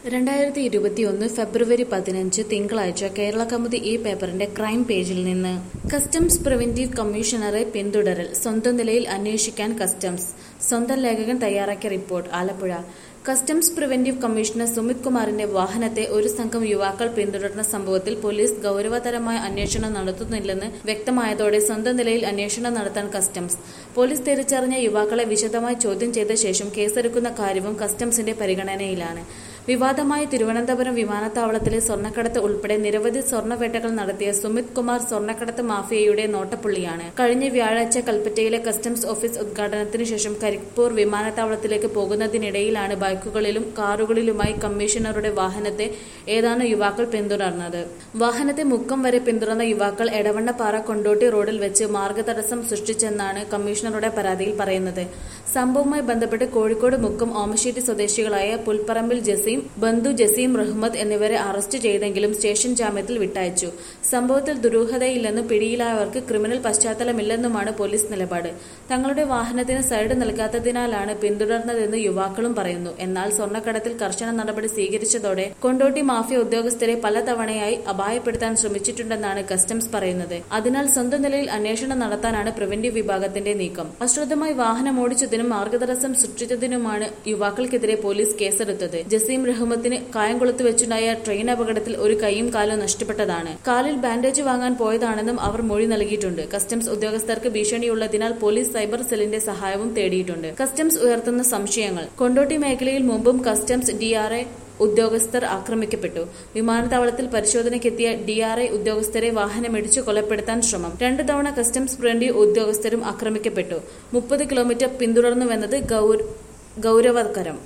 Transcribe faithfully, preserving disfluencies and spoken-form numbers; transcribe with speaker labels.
Speaker 1: രണ്ടായിരത്തി ഇരുപത്തിയൊന്ന് ഫെബ്രുവരി പതിനഞ്ച് തിങ്കളാഴ്ച കേരളകൗമുദി ഈ പേപ്പറിന്റെ ക്രൈം പേജിൽ നിന്ന് കസ്റ്റംസ് പ്രിവന്റീവ് കമ്മീഷണറെ പിന്തുടരൽ സ്വന്തം നിലയിൽ അന്വേഷിക്കാൻ കസ്റ്റംസ്. സ്വന്തം ലേഖകൻ തയ്യാറാക്കിയ report. Alappuzha. Customs preventive commissioner Sumit കുമാറിന്റെ വാഹനത്തെ ഒരു സംഘം യുവാക്കൾ പിന്തുടർന്ന സംഭവത്തിൽ പോലീസ് ഗൌരവതരമായ അന്വേഷണം നടത്തുന്നില്ലെന്ന് വ്യക്തമായതോടെ സ്വന്തം നിലയിൽ അന്വേഷണം നടത്താൻ കസ്റ്റംസ്. പോലീസ് തിരിച്ചറിഞ്ഞ യുവാക്കളെ വിശദമായി ചോദ്യം ചെയ്ത ശേഷം കേസെടുക്കുന്ന കാര്യവും കസ്റ്റംസിന്റെ പരിഗണനയിലാണ്. വിവാദമായ തിരുവനന്തപുരം വിമാനത്താവളത്തിലെ സ്വർണ്ണക്കടത്ത് ഉൾപ്പെടെ നിരവധി സ്വർണ്ണവേട്ടകൾ നടത്തിയ സുമിത് കുമാർ സ്വർണ്ണക്കടത്ത് മാഫിയയുടെ നോട്ടപ്പുള്ളിയാണ്. കഴിഞ്ഞ വ്യാഴാഴ്ച കൽപ്പറ്റയിലെ കസ്റ്റംസ് ഓഫീസ് ഉദ്ഘാടനത്തിനു ശേഷം കരിപ്പൂർ വിമാനത്താവളത്തിലേക്ക് പോകുന്നതിനിടയിലാണ് ബൈക്കുകളിലും കാറുകളിലുമായി കമ്മീഷണറുടെ വാഹനത്തെ ഏതാനും യുവാക്കൾ പിന്തുടർന്നത്. വാഹനത്തെ മുക്കം വരെ പിന്തുടർന്ന യുവാക്കൾ എടവണ്ണപ്പാറ കൊണ്ടോട്ടി റോഡിൽ വെച്ച് മാർഗതടസ്സം സൃഷ്ടിച്ചെന്നാണ് കമ്മീഷണറുടെ പരാതിയിൽ പറയുന്നത്. സംഭവവുമായി ബന്ധപ്പെട്ട് കോഴിക്കോട് മുക്കം ഓമശ്ശേരി സ്വദേശികളായ പുൽപ്പറമ്പിൽ ജസീം, ബന്ധു ജസീം റഹ്മത്ത് എന്നിവരെ അറസ്റ്റ് ചെയ്തെങ്കിലും സ്റ്റേഷൻ ജാമ്യത്തിൽ വിട്ടയച്ചു. സംഭവത്തിൽ ദുരൂഹതയില്ലെന്നും പിടിയിലായവർക്ക് ക്രിമിനൽ പശ്ചാത്തലമില്ലെന്നുമാണ് പോലീസ് നിലപാട്. തങ്ങളുടെ വാഹനത്തിന് സൈഡ് നൽകാത്തതിനാലാണ് പിന്തുടർന്നതെന്ന് യുവാക്കളും പറയുന്നു. എന്നാൽ സ്വർണ്ണക്കടത്തിൽ കർശന നടപടി സ്വീകരിച്ചതോടെ കൊണ്ടോട്ടി മാഫിയ ഉദ്യോഗസ്ഥരെ പലതവണയായി അപായപ്പെടുത്താൻ ശ്രമിച്ചിട്ടുണ്ടെന്നാണ് കസ്റ്റംസ് പറയുന്നത്. അതിനാൽ സ്വന്തം നിലയിൽ അന്വേഷണം നടത്താനാണ് പ്രിവന്റീവ് വിഭാഗത്തിന്റെ നീക്കം. അശ്രദ്ധമായി വാഹനം ഓടിച്ചതിനും മാർഗതടസ്സം സൃഷ്ടിച്ചതിനുമാണ് യുവാക്കൾക്കെതിരെ പോലീസ് കേസെടുത്തത്. ജസീം റഹ്മത്തിന് കായംകുളത്ത് വെച്ചുണ്ടായ ട്രെയിൻ അപകടത്തിൽ ഒരു കൈയും കാലും നഷ്ടപ്പെട്ടതാണ്. കാലിൽ ബാൻഡേജ് വാങ്ങാൻ പോയതാണെന്നും അവർ മൊഴി നൽകിയിട്ടുണ്ട്. കസ്റ്റംസ് ഉദ്യോഗസ്ഥർക്ക് ഭീഷണിയുള്ളതിനാൽ പോലീസ് സൈബർ സെല്ലിന്റെ സഹായവും തേടിയിട്ടുണ്ട്. കസ്റ്റംസ് ഉയർത്തുന്ന സംശയങ്ങൾ. കൊണ്ടോട്ടി മേഖലയിൽ മുമ്പും കസ്റ്റംസ് ഡി ആർ ഐ ഉദ്യോഗസ്ഥർ ആക്രമിക്കപ്പെട്ടു. വിമാനത്താവളത്തിൽ പരിശോധനയ്ക്കെത്തിയ ഡി ആർ ഐ ഉദ്യോഗസ്ഥരെ വാഹനമിടിച്ചു കൊലപ്പെടുത്താൻ ശ്രമം. രണ്ടു തവണ കസ്റ്റംസ് പ്രിവന്റീവ് ഉദ്യോഗസ്ഥരും ആക്രമിക്കപ്പെട്ടു. മുപ്പത് കിലോമീറ്റർ പിന്തുടർന്നുവെന്നത് ഗൌരവകരം.